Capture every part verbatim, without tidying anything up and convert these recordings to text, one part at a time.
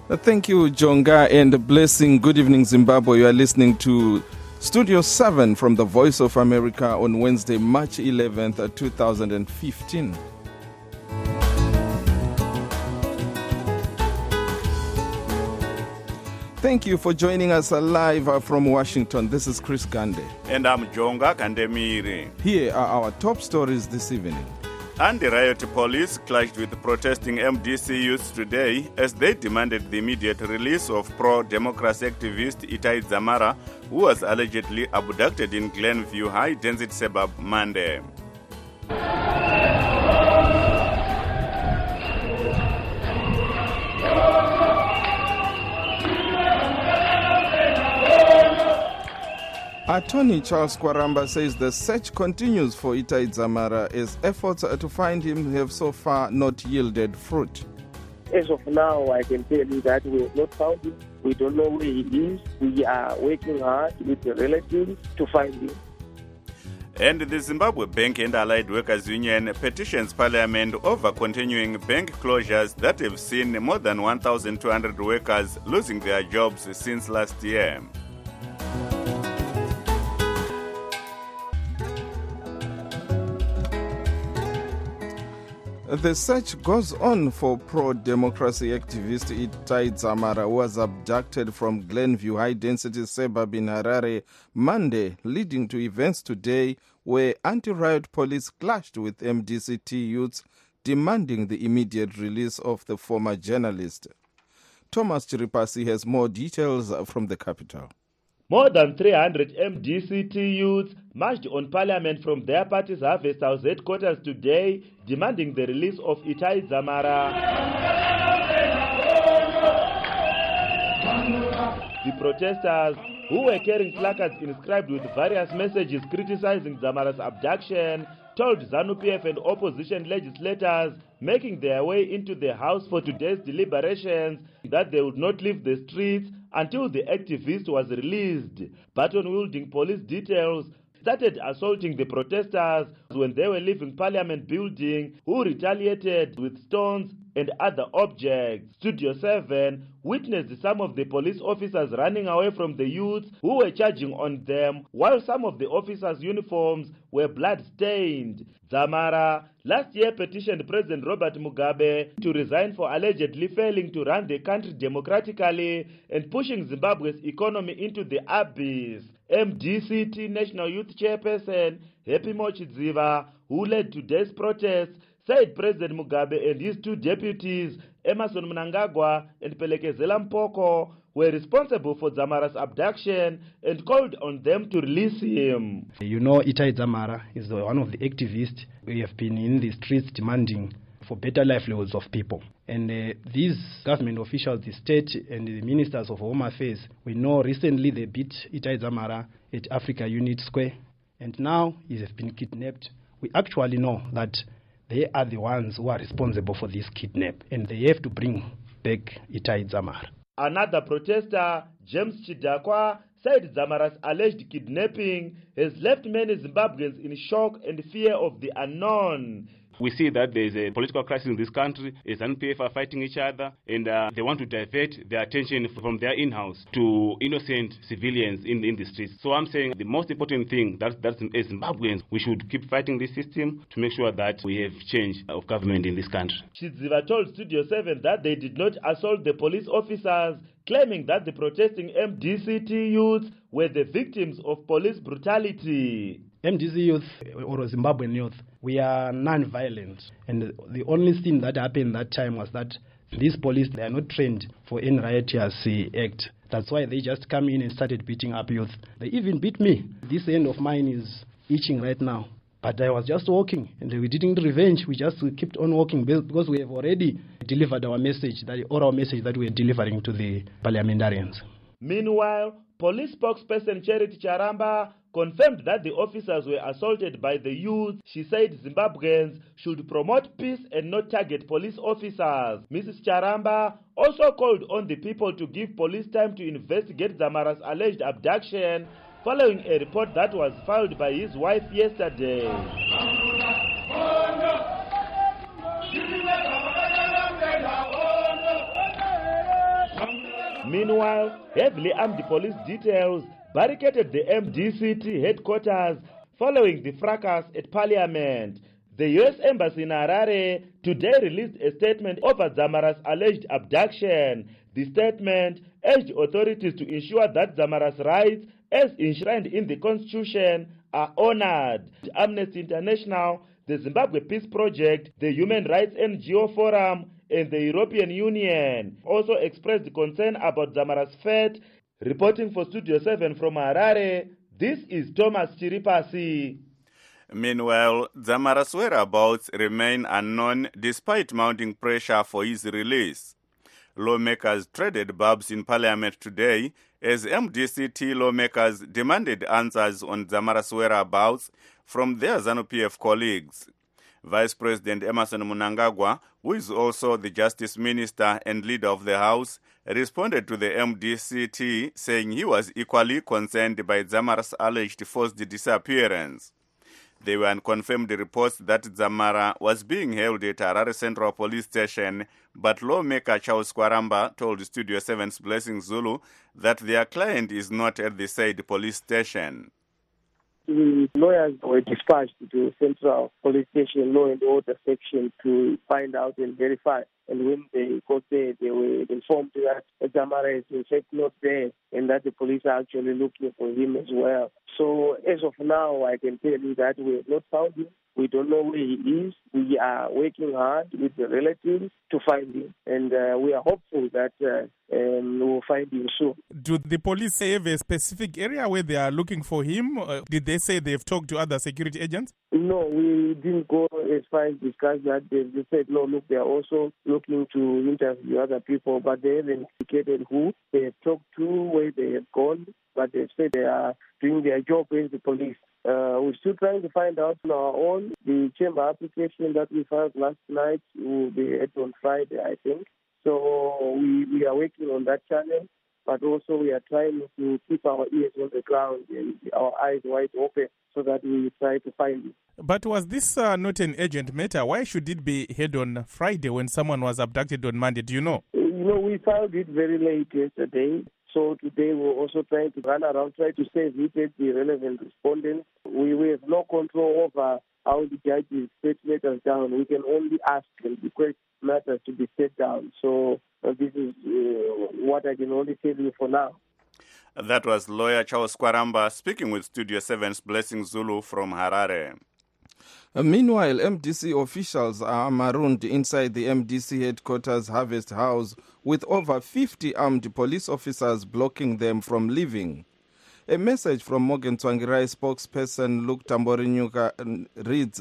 Uh, Thank you, Jonga, and blessing. Good evening, Zimbabwe. You are listening to Studio seven from the Voice of America on Wednesday, March eleventh, two thousand fifteen. Thank you for joining us live uh, from Washington. This is Chris Gande. And I'm Jonga Kandemiri. Here are our top stories this evening. Anti-riot police clashed with protesting M D C youths today as they demanded the immediate release of pro-democracy activist Itai Dzamara, who was allegedly abducted in Glenview high-density suburb Monday. Attorney Charles Kwaramba says the search continues for Itai Dzamara as efforts to find him have so far not yielded fruit. As of now, I can tell you that we have not found him. We don't know where he is. We are working hard with the relatives to find him. And the Zimbabwe Bank and Allied Workers Union petitions Parliament over continuing bank closures that have seen more than one thousand two hundred workers losing their jobs since last year. The search goes on for pro-democracy activist Itai Dzamara, who was abducted from Glenview high-density suburb in Harare Monday, leading to events today where anti-riot police clashed with M D C T youths demanding the immediate release of the former journalist. Thomas Chiripasi has more details from the capital. More than three hundred M D C T youths marched on Parliament from their party's Harvest House headquarters today, demanding the release of Itai Dzamara. The protesters, who were carrying placards inscribed with various messages criticizing Dzamara's abduction, told ZANU-P F and opposition legislators making their way into the House for today's deliberations that they would not leave the streets until the activist was released. Baton-wielding police details started assaulting the protesters when they were leaving Parliament building, who retaliated with stones and other objects. Studio seven witnessed some of the police officers running away from the youths who were charging on them, while some of the officers' uniforms were blood-stained. Dzamara last year petitioned President Robert Mugabe to resign for allegedly failing to run the country democratically and pushing Zimbabwe's economy into the abyss. M D C T National Youth Chairperson Happy Mochidziva, who led today's protests, said President Mugabe and his two deputies, Emerson Mnangagwa and Pelekezela Mpoko, were responsible for Dzamara's abduction and called on them to release him. You know, Itai Dzamara is one of the activists who have been in the streets demanding for better life levels of people. And uh, these government officials, the state and the ministers of Home Affairs, we know recently they beat Itai Dzamara at Africa Unit Square, and now he has been kidnapped. We actually know that they are the ones who are responsible for this kidnap, and they have to bring back Itai Dzamara. Another protester, James Chidakwa, said Dzamara's alleged kidnapping has left many Zimbabweans in shock and fear of the unknown. We see that there is a political crisis in this country. ZANU P F are fighting each other, and uh, they want to divert their attention from their in-house to innocent civilians in, in the streets. So I'm saying the most important thing that that as Zimbabweans, we should keep fighting this system to make sure that we have change of government in this country. Chidziva told Studio seven that they did not assault the police officers, claiming that the protesting M D C T youths were the victims of police brutality. M D C youth or Zimbabwean youth, we are non-violent, and the only thing that happened that time was that these police, they are not trained for any riotous act. That's why they just come in and started beating up youth. They even beat me. This hand of mine is itching right now. But I was just walking, and we didn't revenge. We just kept on walking because we have already delivered our message, the oral message that we are delivering to the parliamentarians. Meanwhile, police spokesperson Charity Charamba confirmed that the officers were assaulted by the youth. She said Zimbabweans should promote peace and not target police officers. Missus Charamba also called on the people to give police time to investigate Dzamara's alleged abduction, following a report that was filed by his wife yesterday. Meanwhile, heavily armed police details barricaded the M D C T headquarters following the fracas at Parliament. The U S Embassy in Harare today released a statement over Dzamara's alleged abduction. The statement urged authorities to ensure that Dzamara's rights, as enshrined in the Constitution, are honored. Amnesty International, the Zimbabwe Peace Project, the Human Rights N G O Forum, and the European Union also expressed concern about Dzamara's fate. Reporting for Studio seven from Harare, this is Thomas Chiripasi. Meanwhile, Dzamara's whereabouts remain unknown despite mounting pressure for his release. Lawmakers traded barbs in Parliament today as M D C T lawmakers demanded answers on Dzamara's whereabouts from their ZANU-P F colleagues. Vice President Emmerson Mnangagwa, who is also the Justice Minister and leader of the House, responded to the M D C T saying he was equally concerned by Dzamara's alleged forced disappearance. There were unconfirmed reports that Dzamara was being held at Harare Central Police Station, but lawmaker Charles Kwaramba told Studio seven's Blessing Zulu that their client is not at the said police station. The lawyers were dispatched to Central Police Station Law and Order section to find out and verify. And when they got there, they were informed that Dzamara is in fact not there and that the police are actually looking for him as well. So as of now, I can tell you that we have not found him. We don't know where he is. We are working hard with the relatives to find him. And uh, we are hopeful that uh, um, we will find him soon. Do the police have a specific area where they are looking for him? Uh, did they say they've talked to other security agents? No, we didn't go as far as discuss that. They, they said, no, look, they are also looking to interview other people, but they haven't indicated who they have talked to, where they have gone, but they've said they are doing their job as the police. Uh, we're still trying to find out on our own. The chamber application that we filed last night will be heard on Friday, I think. So we, we are working on that channel, but also we are trying to keep our ears on the ground and our eyes wide open so that we try to find it. But was this uh, not an urgent matter? Why should it be heard on Friday when someone was abducted on Monday? Do you know? You know, we filed it very late yesterday. So today we're also trying to run around, try to save it, the relevant respondents. We, we have no control over how the judges set matters down. We can only ask and request matters to be set down. So uh, this is uh, what I can only tell you for now. That was lawyer Charles Kwaramba speaking with Studio seven's Blessing Zulu from Harare. Uh, meanwhile, M D C officials are marooned inside the M D C headquarters Harvest House with over fifty armed police officers blocking them from leaving. A message from Morgan Tsvangirai spokesperson Luke Tamborinyuka reads,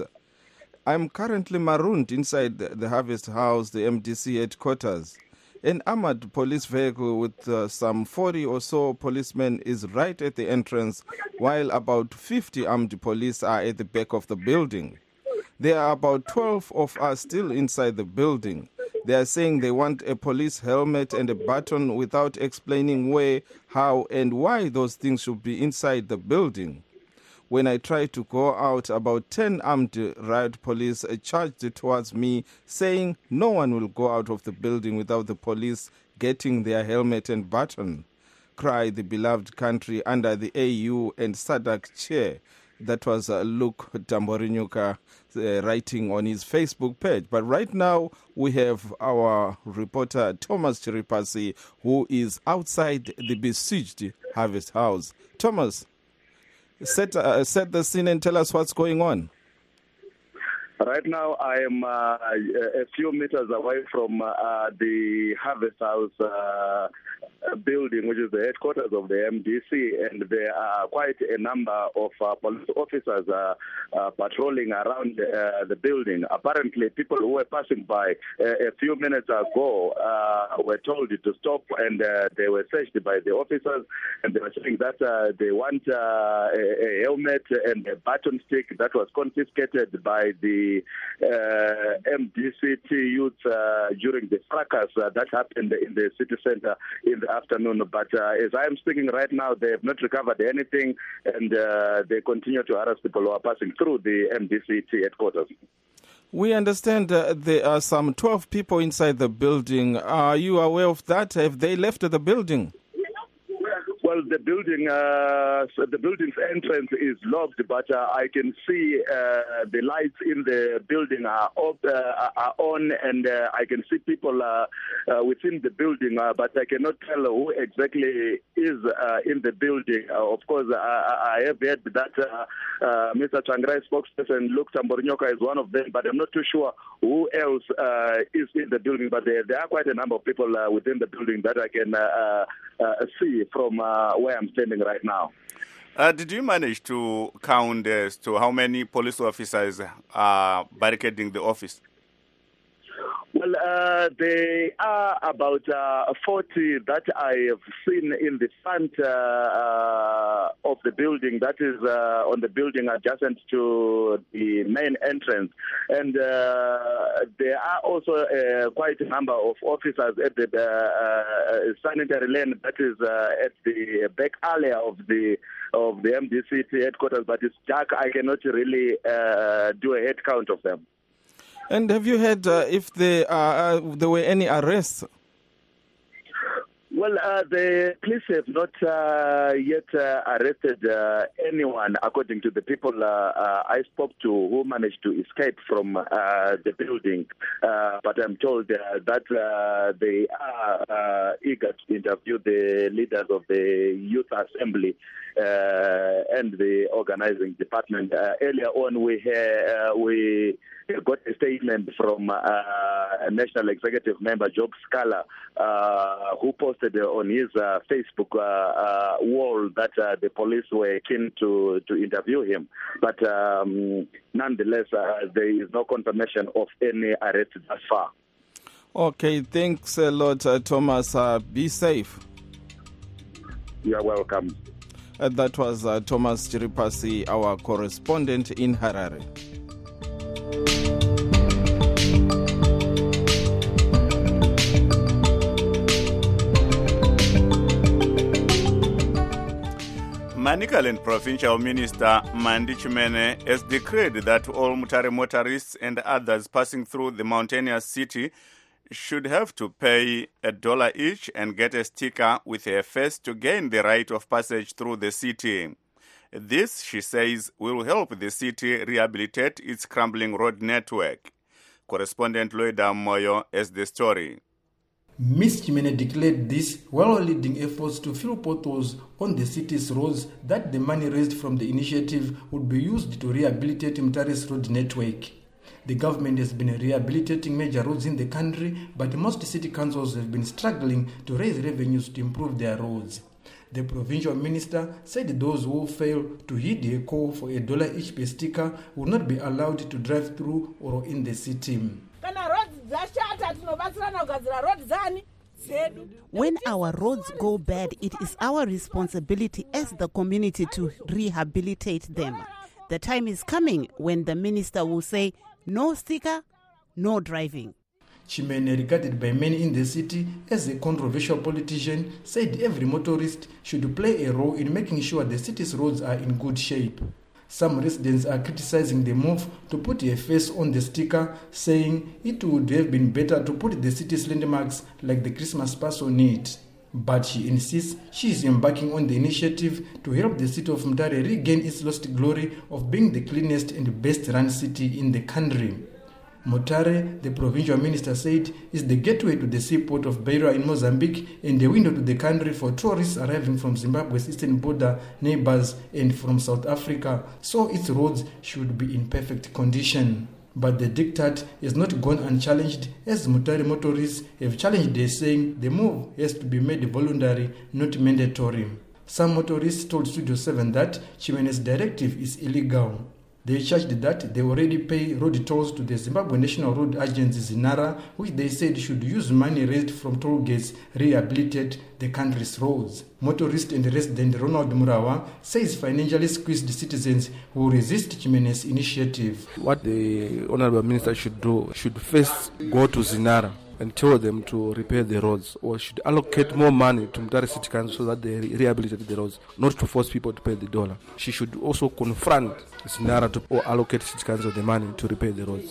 I'm currently marooned inside the Harvest House, the M D C headquarters. An armored police vehicle with uh, some forty or so policemen is right at the entrance, while about fifty armed police are at the back of the building. There are about twelve of us still inside the building. They are saying they want a police helmet and a baton without explaining where, how, and why those things should be inside the building. When I tried to go out, about ten armed riot police charged towards me, saying no one will go out of the building without the police getting their helmet and baton. Cried the beloved country under the A U and S A D C chair. That was uh, Luke Tamborinyuka uh, writing on his Facebook page. But right now, we have our reporter, Thomas Chiripasi, who is outside the besieged Harvest House. Thomas, set, uh, set the scene and tell us what's going on. Right now, I am uh, a few meters away from uh, the Harvest House uh, building, which is the headquarters of the M D C, and there are quite a number of uh, police officers uh, uh, patrolling around uh, the building. Apparently, people who were passing by uh, a few minutes ago uh, were told to stop, and uh, they were searched by the officers, and they were saying that uh, they want uh, a, a helmet and a baton stick that was confiscated by the uh, M D C T youth uh, during the fracas uh, that happened in the city center in the afternoon. But uh, as I am speaking right now, they have not recovered anything, and uh, they continue to harass people who are passing through the M D C T headquarters. We understand uh, there are some twelve people inside the building. Are you aware of that? Have they left the building? Well, the building, uh, so the building's entrance is locked, but uh, I can see uh, the lights in the building are, op- uh, are on, and uh, I can see people uh, uh, within the building, uh, but I cannot tell who exactly is uh, in the building. Uh, of course, I, I have heard that uh, uh, Mister Tsvangirai spokesperson Luke Tambornyoka is one of them, but I'm not too sure who else uh, is in the building. But there, there are quite a number of people uh, within the building that I can uh, uh, see from uh, where I'm standing right now. Uh, did you manage to count as to how many police officers are barricading the office? Well, uh, there are about uh, forty that I have seen in the front uh, uh, of the building, that is uh, on the building adjacent to the main entrance. And uh, there are also uh, quite a number of officers at the uh, uh, sanitary lane, that is uh, at the back alley of the of the M D C headquarters, but it's dark. I cannot really uh, do a head count of them. And have you heard uh, if there, uh, there were any arrests? Well, uh, the police have not uh, yet uh, arrested uh, anyone, according to the people uh, uh, I spoke to who managed to escape from uh, the building. Uh, but I'm told uh, that uh, they are uh, eager to interview the leaders of the Youth Assembly uh, and the organizing department. Uh, earlier on, we uh, we got a statement from uh, a National Executive Member, Job Scala, uh, who posted on his uh, Facebook uh, uh, wall that uh, the police were keen to, to interview him. But um, nonetheless, uh, there is no confirmation of any arrest thus far. Okay, thanks a lot, uh, Thomas. Uh, be safe. You are welcome. Uh, that was uh, Thomas Chiripasi, our correspondent in Harare. Manicaland Provincial Minister Mandi Chimene has decreed that all Mutare motorists and others passing through the mountainous city should have to pay a dollar each and get a sticker with a face to gain the right of passage through the city. This, she says, will help the city rehabilitate its crumbling road network. Correspondent Loida Moyo has the story. Miz Chimene declared this while leading efforts to fill potholes on the city's roads that the money raised from the initiative would be used to rehabilitate Mutare's road network. The government has been rehabilitating major roads in the country, but most city councils have been struggling to raise revenues to improve their roads. The provincial minister said those who fail to heed a call for a dollar each per sticker will not be allowed to drive through or in the city. When our roads go bad, it is our responsibility as the community to rehabilitate them. The time is coming when the minister will say, no sticker, no driving. Chimene, regarded by many in the city as a controversial politician, said every motorist should play a role in making sure the city's roads are in good shape. Some residents are criticizing the move to put a face on the sticker, saying it would have been better to put the city's landmarks like the Christmas pass on it. But she insists she is embarking on the initiative to help the city of Mutare regain its lost glory of being the cleanest and best run city in the country. Mutare, the provincial minister said, is the gateway to the seaport of Beira in Mozambique and the window to the country for tourists arriving from Zimbabwe's eastern border neighbors and from South Africa, so its roads should be in perfect condition. But the diktat has not gone unchallenged, as Mutare motorists have challenged it, saying the move has to be made voluntary, not mandatory. Some motorists told Studio seven that Chimene's directive is illegal. They charged that they already pay road tolls to the Zimbabwe National Road Agency, ZINARA, which they said should use money raised from toll gates rehabilitate the country's roads. Motorist and resident Ronald Murawa says financially squeezed citizens will resist Chimene's initiative. What the Honorable Minister should do, should first go to ZINARA and tell them to repair the roads, or should allocate more money to Mutare City Council so that they rehabilitate the roads, not to force people to pay the dollar. She should also confront ZINARA to or allocate City Council the money to repair the roads.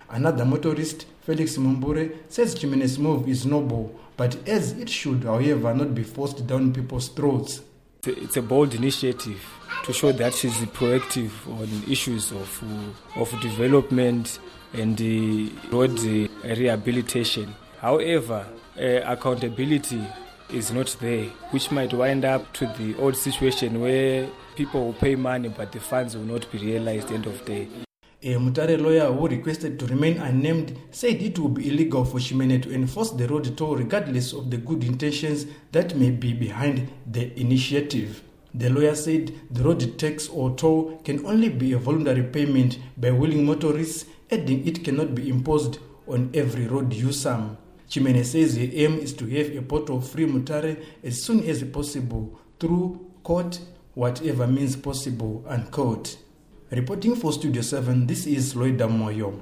Another motorist, Felix Mumbure, says Chimene's move is noble, but as it should, however, not be forced down people's throats. It's a bold initiative to show that she's proactive on issues of, uh, of development and uh, road uh, rehabilitation. However, uh, accountability is not there, which might wind up to the old situation where people will pay money but the funds will not be realized at the end of the day. A Mutare lawyer who requested to remain unnamed said it would be illegal for Chimene to enforce the road toll regardless of the good intentions that may be behind the initiative. The lawyer said the road tax or toll can only be a voluntary payment by willing motorists, adding it cannot be imposed on every road user. Chimene says the aim is to have a port of free Mutare as soon as possible through court, whatever means possible, unquote. Reporting for Studio seven, this is Lloyd Moyo.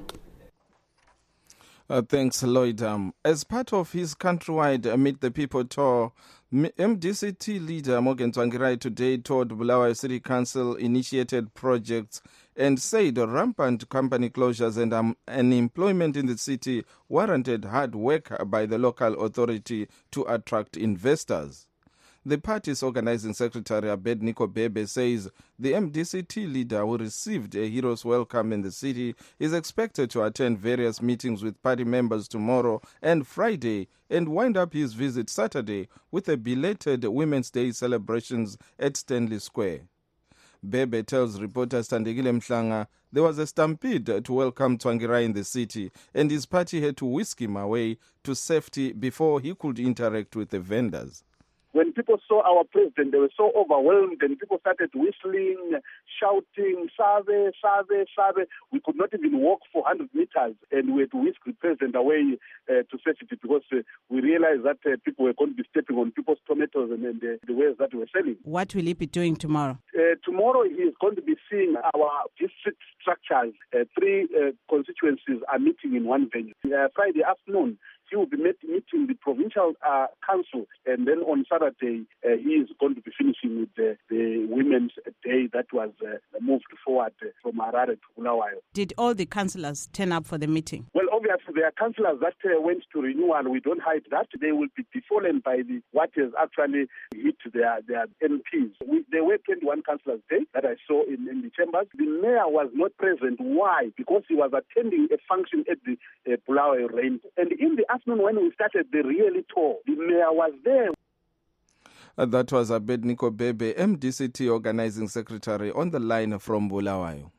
Uh, thanks, Lloyd. Um, as part of his countrywide Meet the People tour, M D C T leader Morgan Tsvangirai today toured Bulawayo City Council initiated projects and said rampant company closures and um, unemployment in the city warranted hard work by the local authority to attract investors. The party's organizing secretary Abednego Bebe says the M D C T leader, who received a hero's welcome in the city, is expected to attend various meetings with party members tomorrow and Friday and wind up his visit Saturday with a belated Women's Day celebrations at Stanley Square. Bebe tells reporter Standegile Mhlanga there was a stampede to welcome Tsvangirai in the city and his party had to whisk him away to safety before he could interact with the vendors. When people saw our president, they were so overwhelmed and people started whistling, shouting, Save, Save, Save. We could not even walk four hundred meters and we had to whisk the president away uh, to safety because uh, we realized that uh, people were going to be stepping on people's tomatoes and, and uh, the wares that we were selling. What will he be doing tomorrow? Uh, tomorrow he is going to be seeing our district structures. Uh, three uh, constituencies are meeting in one venue. Uh, Friday afternoon, he will be met, meeting the provincial uh, council, and then on Saturday uh, he is going to be finishing with the, the Women's Day that was uh, moved forward uh, from Harare to Bulawayo. Did all the councillors turn up for the meeting? Well, obviously there are councillors that uh, went to renewal. We don't hide that. They will be befallen by the what has actually hit their, their M Ps. We, there were twenty-one councillors there that I saw in, in the chambers. The mayor was not present. Why? Because he was attending a function at the uh, Bulawayo range. And in the afternoon when we started the really tour, the mayor was there. Uh, that was Abednego Bebe, M D C T Organizing Secretary, on the line from Bulawayo.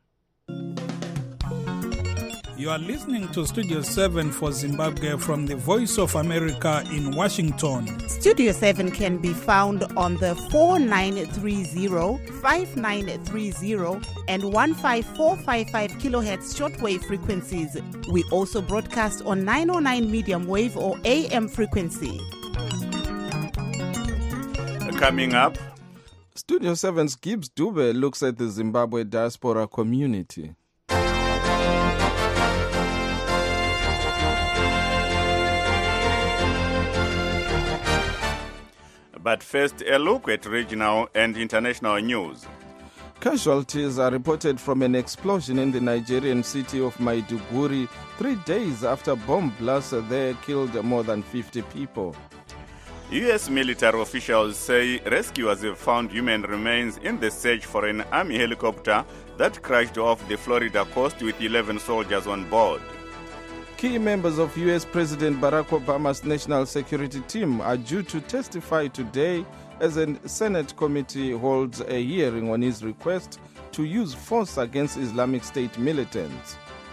You are listening to Studio seven for Zimbabwe from the Voice of America in Washington. Studio seven can be found on the four nine three zero, five nine three zero and one five four five five kilohertz shortwave frequencies. We also broadcast on nine oh nine medium wave or A M frequency. Coming up, Studio seven's Gibbs Dube looks at the Zimbabwe diaspora community. But first, a look at regional and international news. Casualties are reported from an explosion in the Nigerian city of Maiduguri three days after bomb blasts there killed more than fifty people. U S military officials say rescuers have found human remains in the search for an army helicopter that crashed off the Florida coast with eleven soldiers on board. Key members of U S President Barack Obama's national security team are due to testify today as a Senate committee holds a hearing on his request to use force against Islamic State militants.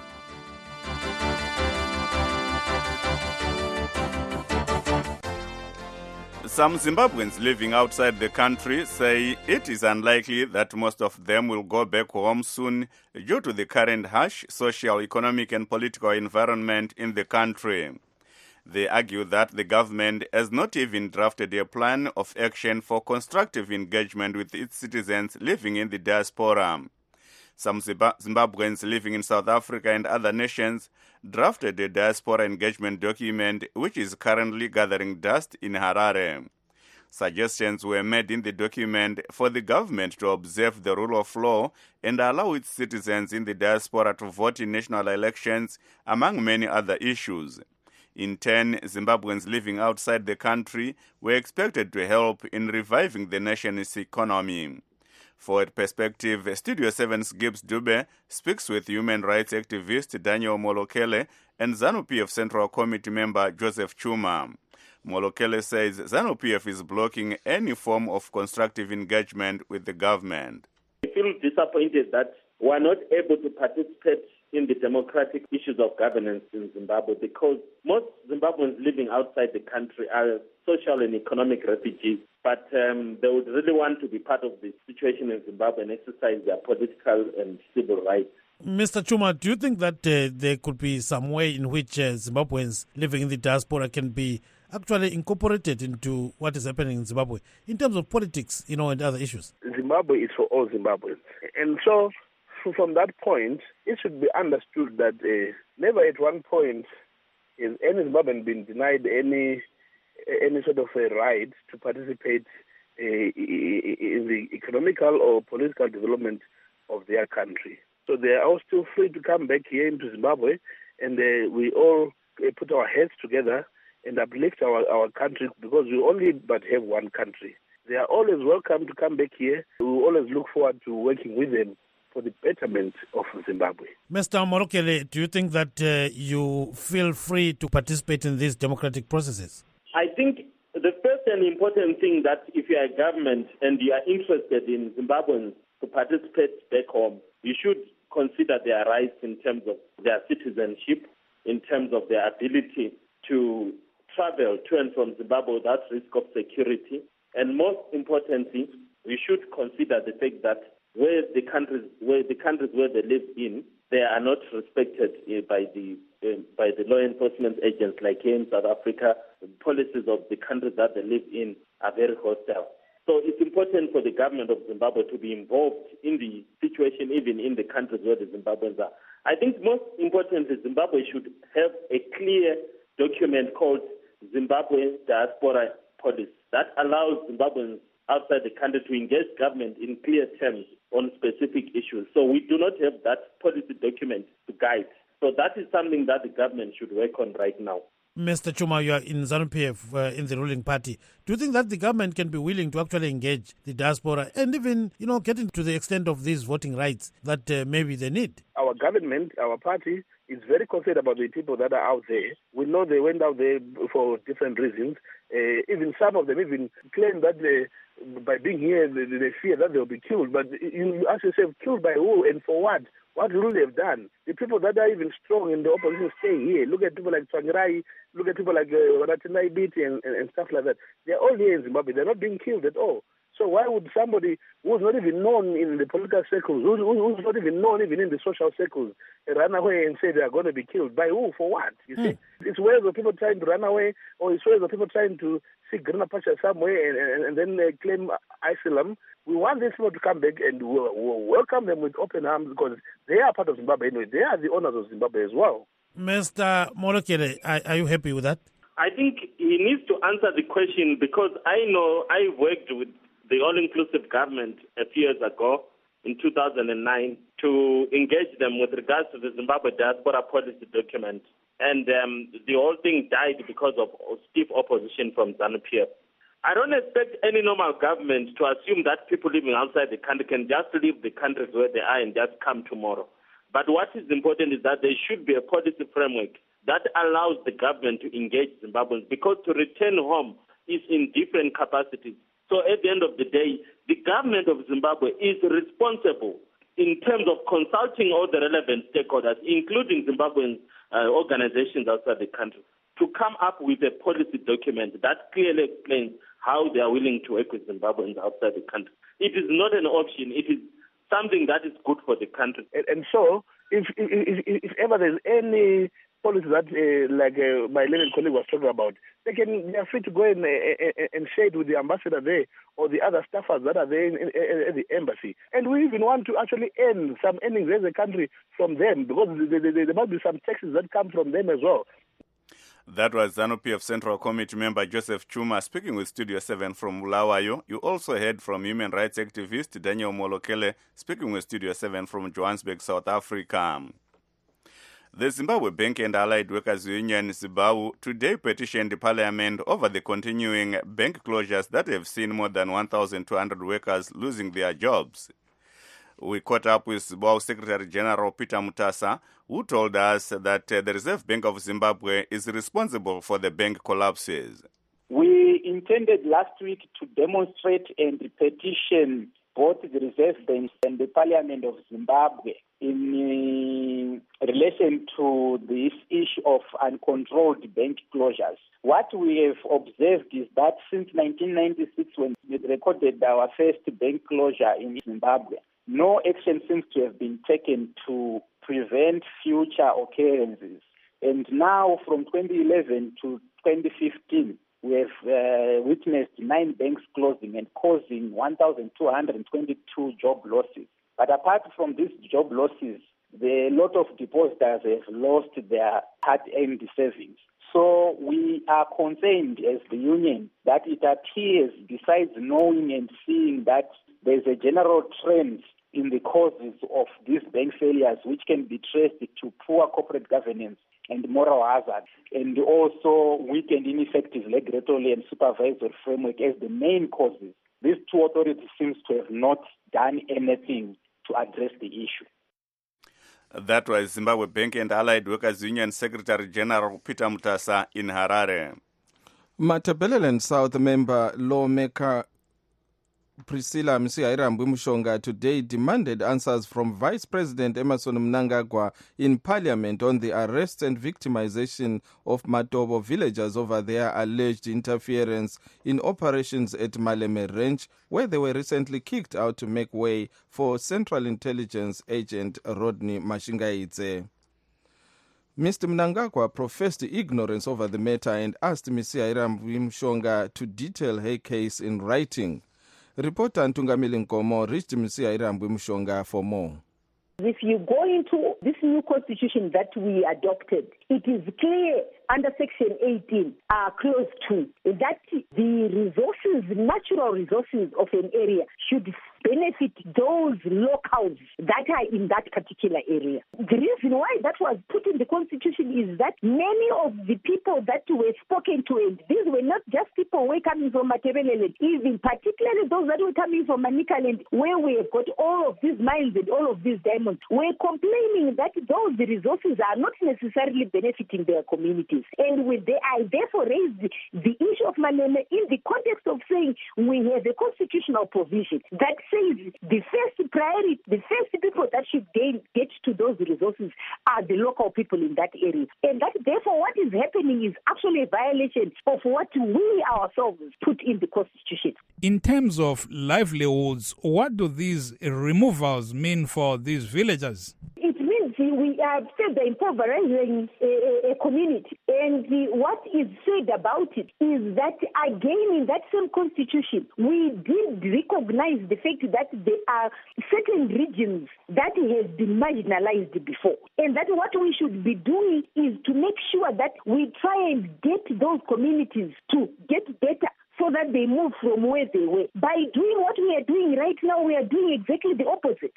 Some Zimbabweans living outside the country say it is unlikely that most of them will go back home soon due to the current harsh social, economic and political environment in the country. They argue that the government has not even drafted a plan of action for constructive engagement with its citizens living in the diaspora. Some Zimbabweans living in South Africa and other nations drafted a diaspora engagement document which is currently gathering dust in Harare. Suggestions were made in the document for the government to observe the rule of law and allow its citizens in the diaspora to vote in national elections, among many other issues. In turn, Zimbabweans living outside the country were expected to help in reviving the nation's economy. For Perspective, Studio seven's Gibbs Dube speaks with human rights activist Daniel Molokele and ZANU-P F Central Committee member Joseph Chuma. Molokele says ZANU-P F is blocking any form of constructive engagement with the government. I feel disappointed that we are not able to participate in the democratic issues of governance in Zimbabwe because most Zimbabweans living outside the country are social and economic refugees, but um, they would really want to be part of the situation in Zimbabwe and exercise their political and civil rights. Mister Chuma, do you think that uh, there could be some way in which uh, Zimbabweans living in the diaspora can be actually incorporated into what is happening in Zimbabwe in terms of politics, you know, and other issues? Zimbabwe is for all Zimbabweans. And so, from that point, it should be understood that uh, never at one point has any Zimbabwean been denied any any sort of a right to participate uh, in the economical or political development of their country. So they are all still free to come back here into Zimbabwe, and uh, we all uh, put our heads together and uplift our, our country because we only but have one country. They are always welcome to come back here. We always look forward to working with them for the betterment of Zimbabwe. Mister Molokele, do you think that uh, you feel free to participate in these democratic processes? I think the first and important thing that if you are a government and you are interested in Zimbabweans to participate back home, you should consider their rights in terms of their citizenship, in terms of their ability to travel to and from Zimbabwe without risk of security. And most importantly, we should consider the fact that where the countries where the countries where they live in, they are not respected uh, by the uh, by the law enforcement agents like here in South Africa. The policies of the countries that they live in are very hostile. So it's important for the government of Zimbabwe to be involved in the situation, even in the countries where the Zimbabweans are. I think most importantly, Zimbabwe should have a clear document called Zimbabwe Diaspora Policy that allows Zimbabweans outside the country to engage government in clear terms on specific issues. So we do not have that policy document to guide. So that is something that the government should work on right now. Mister Chuma, you are in ZANU-P F, uh, in the ruling party. Do you think that the government can be willing to actually engage the diaspora and even, you know, getting to the extent of these voting rights that uh, maybe they need? Our government, our party, is very concerned about the people that are out there. We know they went out there for different reasons. Uh, even some of them even claim that they, by being here, they, they fear that they'll be killed. But you, you ask yourself, killed by who and for what? What will they have done? The people that are even strong in the opposition stay here. Look at people like Tsvangirai, look at people like uh, Ratinai Biti and, and, and stuff like that. They're all here in Zimbabwe. They're not being killed at all. So why would somebody who's not even known in the political circles, who's, who's not even known even in the social circles, run away and say they are going to be killed? By who? For what? You see, mm. It's ways of people trying to run away, or it's ways of people trying to seek greener pasture somewhere and, and, and then uh, claim asylum. We want these people to come back and we'll, we'll welcome them with open arms because they are part of Zimbabwe anyway. They are the owners of Zimbabwe as well. Mister Molokele, are, are you happy with that? I think he needs to answer the question because I know I worked with the all-inclusive government a few years ago in two thousand nine to engage them with regards to the Zimbabwe Diaspora Policy document. And um, the whole thing died because of stiff opposition from ZANU-P F. I don't expect any normal government to assume that people living outside the country can just leave the countries where they are and just come tomorrow. But what is important is that there should be a policy framework that allows the government to engage Zimbabweans because to return home is in different capacities. So at the end of the day, the government of Zimbabwe is responsible in terms of consulting all the relevant stakeholders, including Zimbabwean uh, organizations outside the country, to come up with a policy document that clearly explains how they are willing to work with Zimbabweans outside the country. It is not an option. It is something that is good for the country. And, and so, if, if, if ever there's any policy that, uh, like uh, my learned colleague was talking about, they can they are free to go and, uh, and share it with the ambassador there or the other staffers that are there in, in, in, in the embassy. And we even want to actually earn some earnings as a country from them because there, there, there must be some taxes that come from them as well. That was ZANU-P F Central Committee member Joseph Chuma speaking with Studio seven from Bulawayo. You also heard from human rights activist Daniel Molokele speaking with Studio seven from Johannesburg, South Africa. The Zimbabwe Bank and Allied Workers Union, ZIBAU, today petitioned Parliament over the continuing bank closures that have seen more than one thousand two hundred workers losing their jobs. We caught up with ZIBAU Secretary General Peter Mutasa, who told us that uh, the Reserve Bank of Zimbabwe is responsible for the bank collapses. We intended last week to demonstrate and petition both the Reserve Bank and the Parliament of Zimbabwe in uh, relation to this issue of uncontrolled bank closures. What we have observed is that since nineteen ninety-six, when we recorded our first bank closure in Zimbabwe, no action seems to have been taken to prevent future occurrences. And now, from twenty eleven to twenty fifteen, we have uh, witnessed nine banks closing and causing one thousand two hundred twenty-two job losses. But apart from these job losses, a lot of depositors have lost their hard-earned savings. So we are concerned as the union that it appears, besides knowing and seeing that there's a general trend in the causes of these bank failures, which can be traced to poor corporate governance and moral hazard, and also weak and ineffective regulatory and supervisory framework as the main causes. These two authorities seem to have not done anything to address the issue. That was Zimbabwe Bank and Allied Workers Union Secretary General Peter Mutasa in Harare. Matabeleland South member lawmaker Priscilla Msihairambwi Mushonga today demanded answers from Vice President Emmerson Mnangagwa in Parliament on the arrest and victimization of Matobo villagers over their alleged interference in operations at Maleme Ranch, where they were recently kicked out to make way for Central Intelligence Agent Rodney Mashingaidze. Mister Mnangagwa professed ignorance over the matter and asked Msihairambwi Mushonga to detail her case in writing. Reporter Ntungamili Nkomo reached Msihairambwi Mushonga for more. If you go into this new constitution that we adopted, it is clear under Section eighteen, uh, Clause two, that the resources, natural resources of an area should benefit those locals that are in that particular area. The reason why that was put in the constitution is that many of the people that were spoken to, and these were not just people who were coming from Matabeleland, even particularly those that were coming from Manicaland, where we have got all of these mines and all of these diamonds, were complaining that those resources are not necessarily benefiting their communities. And with the, I therefore raised the, the issue of Maleme in the context of saying we have a constitutional provision that says the first priority, the first people that should gain, get to those resources are the local people in that area. And that therefore what is happening is actually a violation of what we ourselves put in the constitution. In terms of livelihoods, what do these removals mean for these villagers? It means we have said they're impoverishing a, a, a community. And the, what is said about it is that, again, in that same constitution, we did recognize the fact that there are certain regions that have been marginalized before. And that what we should be doing is to make sure that we try and get those communities to get better so that they move from where they were. By doing what we are doing right now, we are doing exactly the opposite.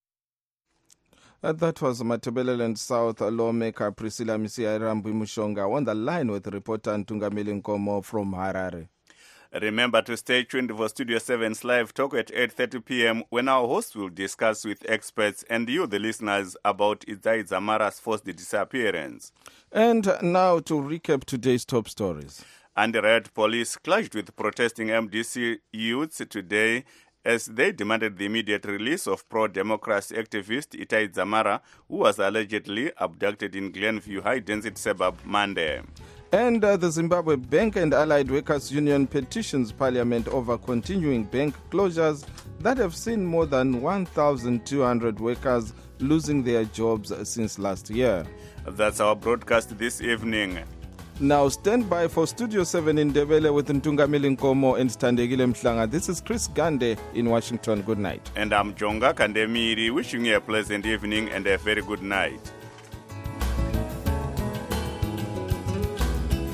Uh, that was Matabeleland South lawmaker Priscilla Msihairambwi Mushonga on the line with reporter Ntungamili Nkomo from Harare. Remember to stay tuned for Studio seven's live talk at eight thirty p.m. when our hosts will discuss with experts and you, the listeners, about Itai Dzamara's forced disappearance. And now to recap today's top stories. Anti-riot police clashed with protesting M D C youths today as they demanded the immediate release of pro-democracy activist Itai Dzamara, who was allegedly abducted in Glenview high-density suburb Monday. And uh, the Zimbabwe Bank and Allied Workers Union petitions Parliament over continuing bank closures that have seen more than one thousand two hundred workers losing their jobs since last year. That's our broadcast this evening. Now stand by for Studio seven in Ndebele with Ntungamili Nkomo and Standegile Mhlanga. This is Chris Gande in Washington. Good night. And I'm Jonga Kandemiri, wishing you a pleasant evening and a very good night.